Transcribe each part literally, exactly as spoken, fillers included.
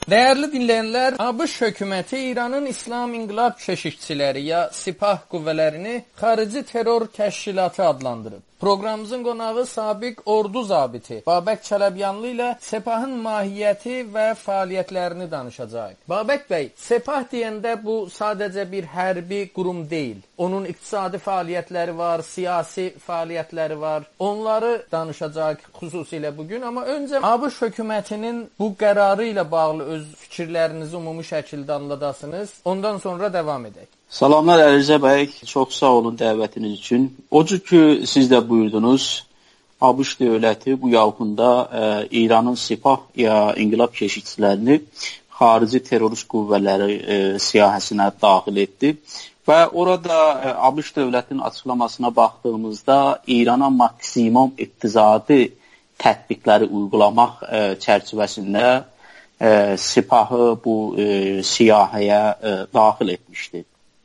Değerli dinleyenler, ABŞ hökuməti İranın İslam İnqilab Keşikçiləri ya Sipah qüvvələrini xarici terror təşkilatı adlandırıb. Proqramımızın qonağı sabiq ordu zabiti Babək Çələbyanlı ilə Sepahın mahiyyəti və fəaliyyətlərini danışacaq. Babək bəy, Sepah deyəndə bu sadəcə bir hərbi qurum deyil. Onun iqtisadi fəaliyyətləri var, siyasi fəaliyyətləri var. Onları danışacaq xüsusilə bugün. Amma öncə ABŞ hökumətinin bu qərarı ilə bağlı öz fikirlərinizi ümumi şəkildə anladasınız. Ondan sonra davam edək. Salamlar Ərizə bəy, çox sağ olun dəvətiniz üçün. O cür ki, siz də buyurdunuz, ABŞ dövləti bu yaxında e, İranın Sipah ya İnqilab Keşikçilərini xarici terrorist qüvvələri e, siyahəsinə daxil etdi. Və orada e, ABŞ dövlətinin açıqlamasına baxdığımızda İrana maksimum iqtisadi tətbiqləri uygulamaq e, çərçivəsində e, Sipahı bu e, siyahəyə e, daxil etmişdi.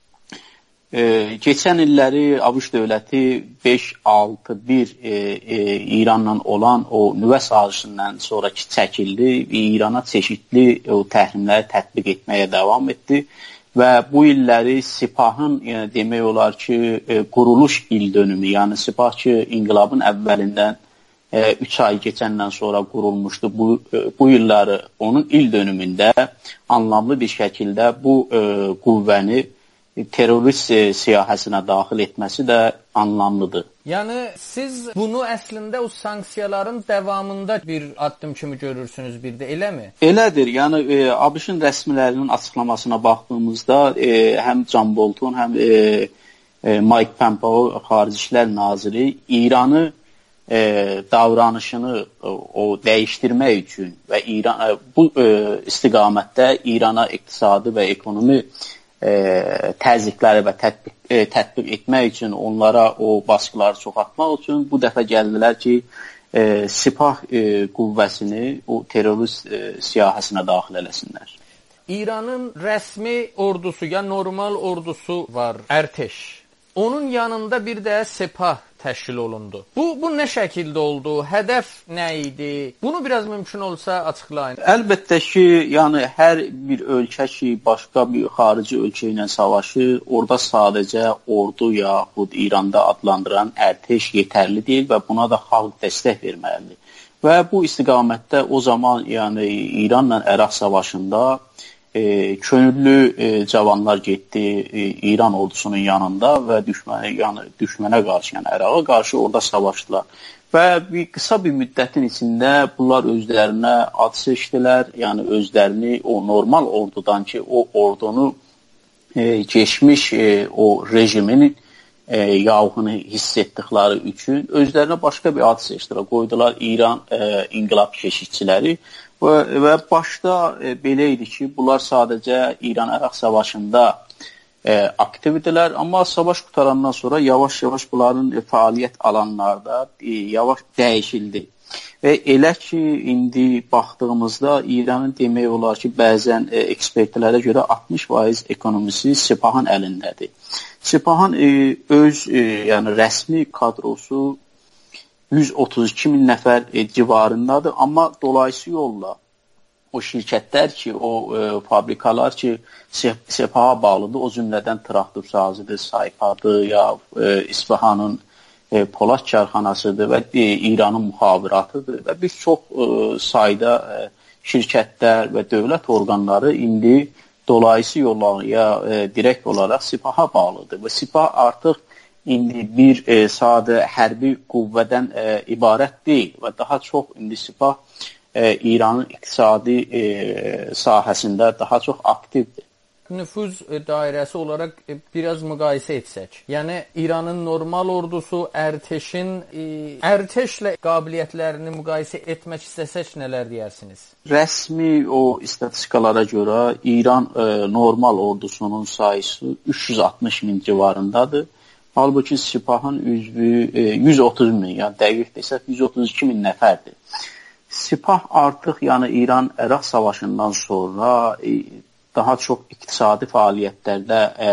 Ee, geçən illəri ABŞ dövləti beş altı bir e, e, İranla olan o nüvə sazişindən sonraki çəkildi və İrana çeşidli o təhrimləri tətbiq etməyə davam etdi və bu illəri Sipahın yəni, demək olar ki, e, quruluş il dönümü, yəni Sipah ki, inqilabın əvvəlindən e, üç ay keçəndən sonra qurulmuşdu. Bu, e, bu illəri onun il dönümündə anlamlı bir şəkildə bu e, qüvvəni terrorist siyahəsinə daxil etməsi də anlamlıdır. Yəni siz bunu əslində o sanksiyaların davamında bir addım kimi görürsünüz bir də, eləmi? Elədir. Yəni e, ABŞ-ın rəsmilərinin açıqlamasına baxdığımızda e, həm John Bolton, həm e, e, Mike Pompeo Xarici İşlər Naziri İranı e, davranışını o, o dəyişdirmək üçün və İran e, bu e, istiqamətdə İrana iqtisadi və ekonomi E, təzyiqləri və tətbiq, e, tətbiq etmək üçün, onlara o baskıları çoxaltmaq üçün bu dəfə gəldilər ki, e, Sipah e, qüvvəsini o terrorist e, siyahəsinə daxil eləsinlər. İranın rəsmi ordusu, ya normal ordusu var, Ərteş. Onun yanında bir də Sepah təşkil olundu. Bu, bu nə şəkildə oldu? Hədəf nə idi? Bunu biraz mümkün olsa açıqlayın. Əlbəttə ki, yəni hər bir ölkə ki, başqa bir xarici ölkə ilə savaşır, orada sadəcə ordu yaxud İranda adlandıran Ərteş yetərli deyil və buna da xalq dəstək verməlidir. Və bu istiqamətdə o zaman yəni İranla Əraq savaşında E, könüllü e, cavanlar getdi e, İran ordusunun yanında və düşmənə, yəni, düşmənə qarşı, yəni Əraqa qarşı orada savaşdılar. Və bir qısa bir müddətin içində bunlar özlərinə ad seçdilər, yəni özlərini o normal ordudan ki, o ordunu e, geçmiş e, o rejimin e, yağını hiss etdikləri üçün özlərinə başqa bir ad seçdilər, qoydular İran e, İnqilab Keşikçiləri. Və, və başda e, belə idi ki, bunlar sadəcə İran-Əraq savaşında e, aktivdilər, amma savaş qutarandan sonra yavaş-yavaş bunların e, fəaliyyət alanlarda e, yavaş dəyişildi. Və elə ki, indi baxdığımızda İranın demək olar ki, bəzən e, ekspertlərə görə altmış faiz ekonomisi Sepahın əlindədir. Sepahın e, öz e, yəni rəsmi kadrosu yüz otuz iki min nəfər e, civarındadır, amma dolayısı yolla o şirkətlər ki, o e, fabrikalar ki, Sepaha bağlıdır, o cümlədən traktor sazıdır, Saypadır, ya e, İsfahanın e, Polad karxanasıdır və e, İranın müxabiratıdır və bir çox e, sayda e, şirkətlər və dövlət orqanları indi dolayısı yolla ya e, direkt olaraq Sepaha bağlıdır və Sepah artıq indi bir e, sadə hərbi qüvvədən e, ibarət deyil və daha çox indi Sepah e, İranın iqtisadi e, sahəsində daha çox aktivdir. Nüfuz dairəsi olaraq e, biraz müqayisə etsək, yəni İranın normal ordusu, Ərteşin, e, Ərteşlə qabiliyyətlərini müqayisə etmək istəsək nələr deyərsiniz? Rəsmi o istatistikalara görə İran e, normal ordusunun sayısı üç yüz altmış min civarındadır. Halbuki Sepahın üzvü e, yüz otuz min, yəni dəqiq desək yüz otuz iki min nəfərdir. Sepah artıq yəni İran-Əraq savaşından sonra e, daha çox iqtisadi fəaliyyətlərdə e,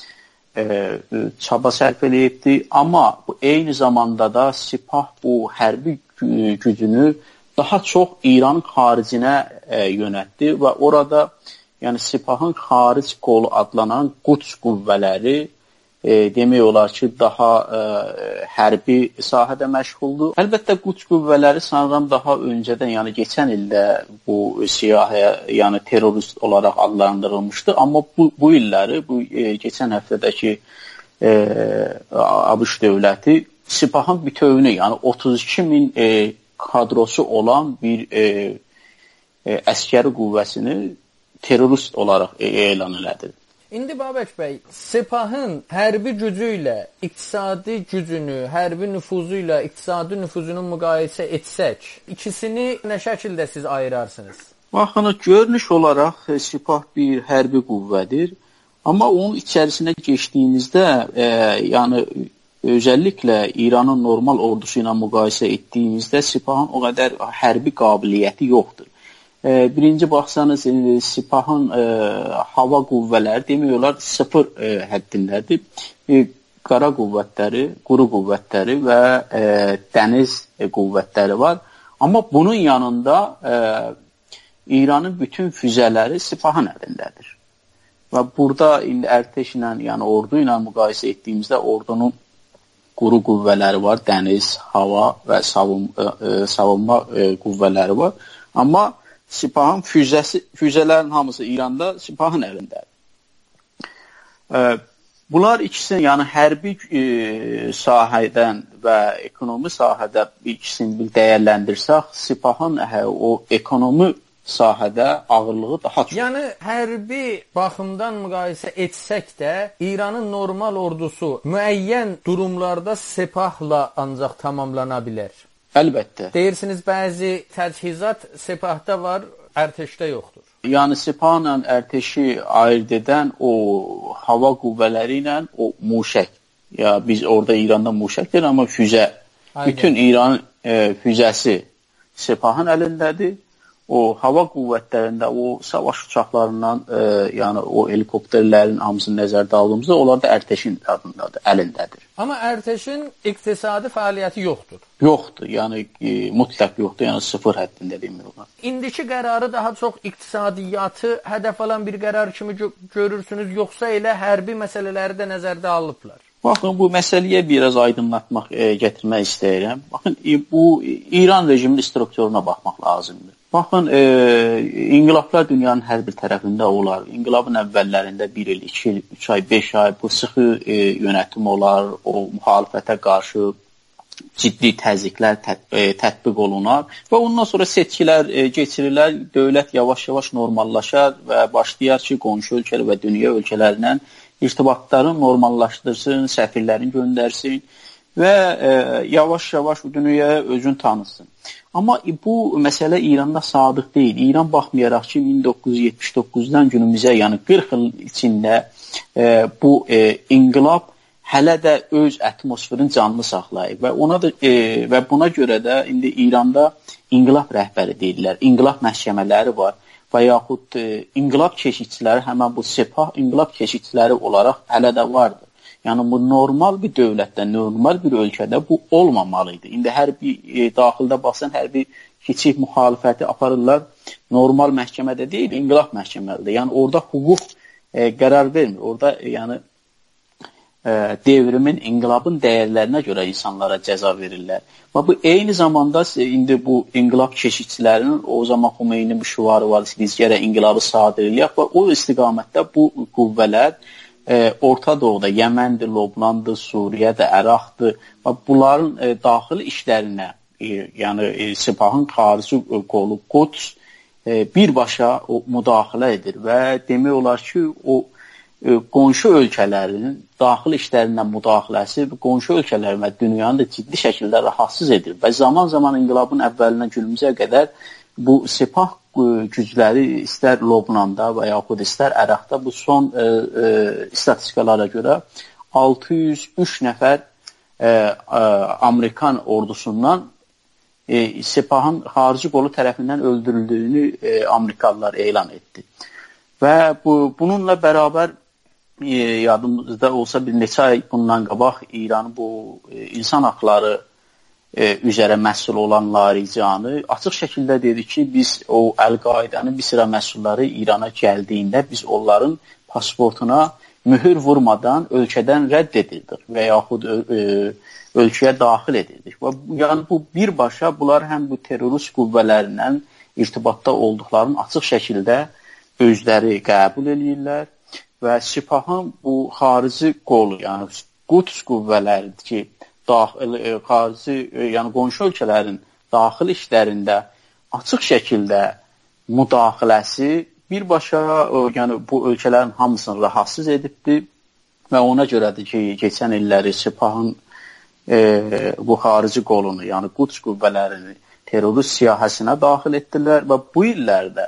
e, çaba sərf eləyibdi, amma bu eyni zamanda da Sepah bu hərbi gücünü daha çox İranın xaricinə e, yönəltdi və orada yəni Sepahın xaric qolu adlanan Quds qüvvələri e, demək olar ki, daha e, hərbi sahədə məşğuldur. Əlbəttə Quds qüvvələri sanıram daha öncədən, yəni keçən ildə bu siyahıya, yəni terrorist olaraq adlandırılmışdı, amma bu, bu illəri, bu e, keçən həftədəki e, ABŞ dövləti Sepahın bütövünü, yəni otuz iki min e, kadrosu olan bir e, e, əskəri qüvvəsini terrorist olaraq e, elan elədi. İndi Babək bəy, Sepahın hərbi gücü ilə iqtisadi gücünü, hərbi nüfuzu ilə iqtisadi nüfuzunu müqayisə etsək, ikisini nə şəkildə siz ayırarsınız? Baxın, görünüş olaraq Sepah bir hərbi qüvvədir, amma onun içərisinə keçdiyimizdə, e, yəni özəlliklə İranın normal ordusu ilə müqayisə etdiyimizdə Sepahın o qədər hərbi qabiliyyəti yoxdur. E, birinci baxsanız, e, Sepahın e, hava qüvvələri demək olar sıfır e, həddindədir. E, qara qüvvətləri, quru qüvvətləri və e, dəniz e, qüvvətləri var. Amma bunun yanında e, İranın bütün füzələri Sepahın əlindədir. Və burada indi ərtəş ilə, yəni ordu ilə müqayisə etdiyimizdə ordunun quru qüvvələri var, dəniz, hava və savun, e, savunma e, qüvvələri var. Amma Sepahın füzəsi, füzələrin hamısı İranda Sepahın əlindədir. E, bunlar ikisini, yəni hərbi e, sahədən və ekonomi sahədə ikisini bir dəyərləndirsək, Sepahın hə, o ekonomi sahədə ağırlığı daha çox. Yəni hərbi baxımdan müqayisə etsək də İranın normal ordusu müəyyən durumlarda Sepahla ancaq tamamlana bilər. Əlbəttə. Deyirsiniz bəzi təchizat Sepahda var, ərtəşdə yoxdur. Yəni Sepahla ərtəşi ayırt edən o hava qüvvələri ilə o muşək. Ya biz orada İranda muşəkdir, amma füzə. Aynen. Bütün İranın e, füzəsi Sepahın əlindədir. O hava qüvvətlərində, o savaş uçaqlarından, e, yəni o helikopterlərin hamısını nəzərdə aldığımızda, onlar da ərtəşin adındadır, əlindədir. Amma ərtəşin iqtisadi fəaliyyəti yoxdur. Yoxdur, yəni e, mütləq yoxdur, yəni sıfır həddində demir olar. İndiki qərarı daha çox iqtisadiyyatı hədəf alan bir qərar kimi gö görürsünüz, yoxsa elə hərbi məsələləri də nəzərdə alıblar? Baxın, bu məsələyə biraz aydınlatmaq, e, gətirmək istəyirəm. Baxın, e, bu İran rejiminin strukturuna baxmaq lazımdır. Baxın, e, inqilablar dünyanın hər bir tərəfində olar. İnqilabın əvvəllərində bir il, iki il, üç ay, beş ay bu sıxı e, yönetim olar, o müxalifətə qarşı ciddi təzyiqlər tət, e, tətbiq olunar və ondan sonra seçkilər e, keçirilər, dövlət yavaş-yavaş normallaşar və başlayar ki, qonşu ölkələr və dünya ölkələrindən irtibatlarını normallaşdırsın, səfirlərini göndərsin və yavaş-yavaş e, dünyaya özünü tanısın. Amma bu məsələ İranda sadıq deyil. İran baxmayaraq ki, min doqquz yüz yetmiş doqquzdan günümüzə, yəni qırx il içində e, bu e, inqilab hələ də öz atmosferini canlı saxlayıb və ona da e, və buna görə də indi İranda inqilab rəhbəri deyirlər, inqilab məhkəmələri var və yaxud e, inqilab keşikçiləri, həmən bu Sepah inqilab keşikçiləri olaraq hələ də vardır. Yəni bu normal bir dövlətdə, normal bir ölkədə bu olmamalıydı. İndi hər bir e, daxildə baxsan, hər bir kiçik müxalifəti aparırlar, normal məhkəmədə deyil, inqilab məhkəməlidir. Yəni orada hüquq e, qərar vermir. Orada e, yəni e, devrimin, inqilabın dəyərlərinə görə insanlara cəza verirlər. Və bu eyni zamanda indi bu inqilab keşikçilərinin o zaman Xomeyni müşavarı var, biz gərək inqilabı sadir eləyək və o istiqamətdə bu qüvvələr E, Orta Doğuda, Yəməndir, Lobnandır, Suriyyədir, Əraqdır və bunların e, daxili işlərinə, e, yəni e, Sepahın xarici e, qolu Quds e, birbaşa o müdaxilə edir və demək olar ki, o e, qonşu ölkələrin daxili işlərindən müdaxiləsi qonşu ölkələrin və dünyanı da ciddi şəkildə rahatsız edir və zaman-zaman inqilabın əvvəlindən günümüzə qədər bu Sepah gücləri istər Lobnanda və yaxud istər Əraqda bu son e, e, statistikalara görə altı yüz üç nəfər e, e, Amerikan ordusundan e, Sepahın xarici qolu tərəfindən öldürüldüyünü e, Amerikalılar elan etdi. Və bu, bununla bərabər e, yadımızda olsa bir neçə ay bundan qabaq İranın bu e, insan haqları e, üzərə məsul olan Laricanı açıq şəkildə dedi ki, biz o Əl-Qaidanın bir sıra məsulları İrana gəldiyində biz onların pasportuna mühür vurmadan ölkədən rədd edildik və yaxud e, ölkəyə daxil edildik. Və, yəni bu birbaşa bunlar həm bu terrorist qüvvələrindən irtibatda olduqlarını açıq şəkildə özləri qəbul edirlər və Sipahın bu xarici qolu, yəni Quds qüvvələri ki, daxil, e, xarici, e, yəni qonşu ölkələrin daxil işlərində açıq şəkildə müdaxiləsi birbaşa e, yəni bu ölkələrin hamısını rahatsız edibdir və ona görədir ki, keçən illəri Sipahın e, bu xarici qolunu, yəni Quds qüvvələrini terrorist siyahəsinə daxil etdilər və bu illərdə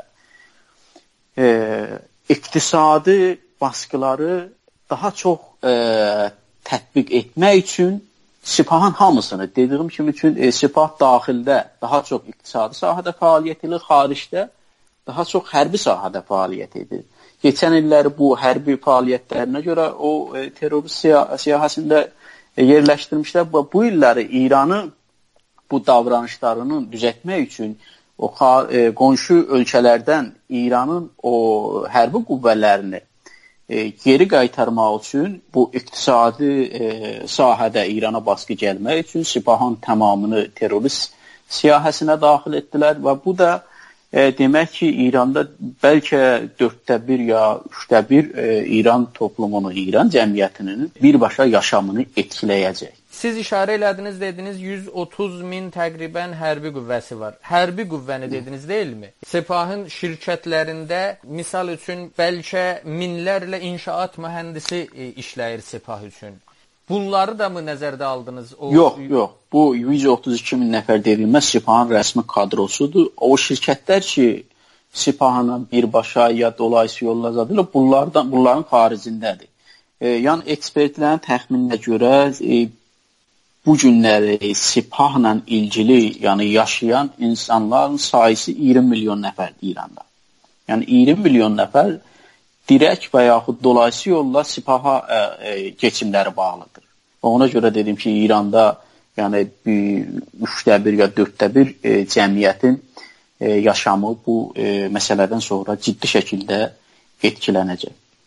e, iqtisadi baskıları daha çox e, tətbiq etmək üçün Sipahın hamısını, dediyim kimi üçün e, Sipah daxildə daha çox iqtisadi sahədə fəaliyyət edir, xaricdə daha çox hərbi sahədə fəaliyyət edir. Keçən illəri bu hərbi fəaliyyətlərinə görə o e, terrorist siyahəsində e, yerləşdirmişlər və bu illəri İranı bu davranışlarını düzəltmək üçün o e, qonşu ölkələrdən İranın o hərbi qüvvələrini e, geri qaytarmaq üçün bu iqtisadi e, sahədə İrana baskı gəlmək üçün Sipahın tamamını terrorist siyahəsinə daxil etdilər və bu da e, demək ki, İranda bəlkə dörddə bir ya üçdə bir e, İran toplumunu, İran cəmiyyətinin birbaşa yaşamını etkiləyəcək. Siz işarə elədiniz, dediniz yüz otuz min təqribən hərbi qüvvəsi var. Hərbi qüvvəni dediniz, deyilmi? Sepahın şirkətlərində misal üçün bəlkə minlərlə inşaat mühəndisi e, işləyir Sepah üçün. Bunları da mı nəzərdə aldınız? O... Yox, yox. Bu yüz otuz iki min nəfər deyilməz Sepahın rəsmi kadrosudur. O şirkətlər ki, Sepahın birbaşa ya dolayısı yolla zadırlar, bunlardan, bunların xaricindədir. E, yəni ekspertlərin təxmininə görə e, bu günləri Sipahla ilgili, yəni yaşayan insanların sayısı iyirmi milyon nəfərdir İranda. Yəni iyirmi milyon nəfər direkt və yaxud dolayısı yolla Sipaha e, e, keçimləri bağlıdır. Ona görə dedim ki, İranda yəni üçdə bir ya dörddə bir e, cəmiyyətin e, yaşamı bu e, məsələdən sonra ciddi şəkildə etkilənəcək.